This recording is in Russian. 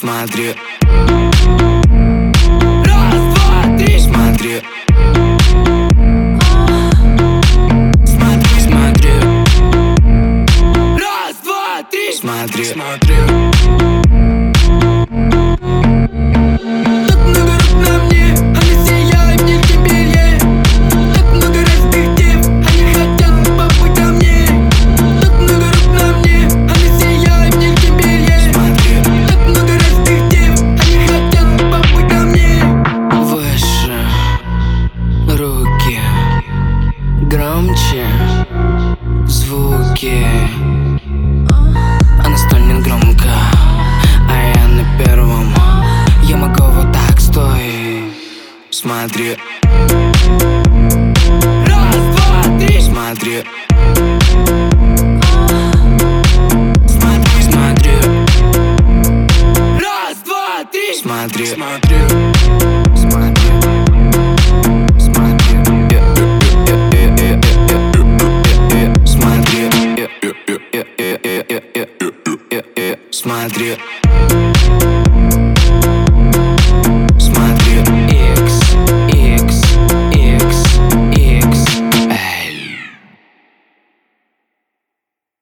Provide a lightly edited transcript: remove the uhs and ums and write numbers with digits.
Смотри. Раз, два, три. Смотри. Смотри, смотри. Раз, два, три. Смотри, смотри. Громче звуки. Она стонет громко, а я на первом. Я могу вот так, стой. Смотри. Раз, два, три. Смотри. Смотри, смотри. Раз, два, три. Смотри, смотри.